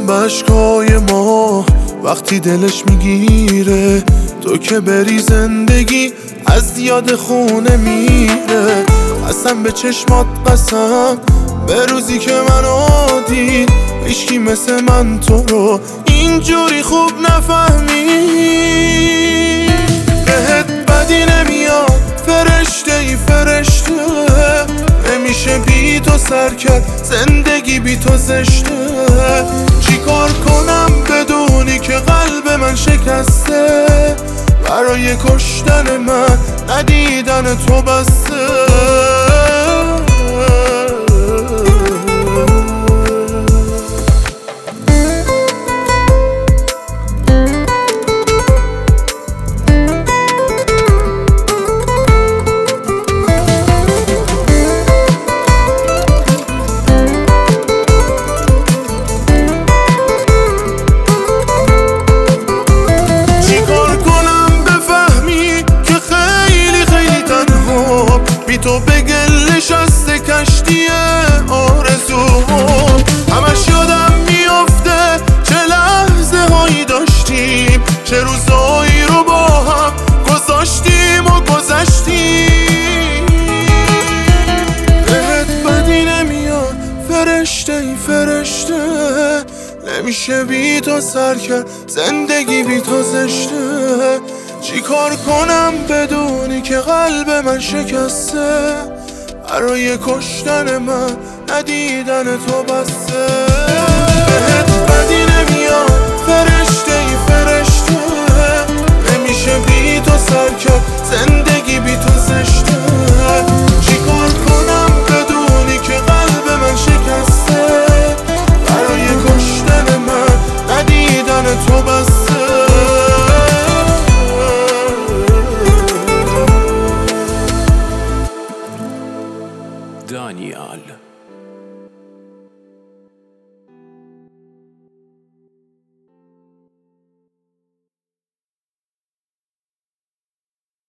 به اشکای ما وقتی دلش میگیره، تو که بری زندگی از یاد خونه میره. قسم به چشمات قسم، به روزی که منو دید هیچکی مثل من تو رو اینجوری خوب نفهمی. بهت بدی نمیاد فرشته ای فرشته، نمیشه بی تو سر کرد زندگی بی تو زشته. چی کار کنم بدونی که قلب من شکسته، برای کشتن من ندیدن تو بسته. تو به گل نشسته کشتی آرزوم، همش یادم میافته چه لحظه هایی داشتیم، چه روزایی رو با هم گذاشتیم و گذشتیم. بهت بدی نمیاد فرشته ای فرشته، نمیشه بی تو سر کرد زندگی بی تو زشته. چی کار کنم بدونی که قلب من شکسته، برای کشتن من ندیدن تو بسته. بهت بدی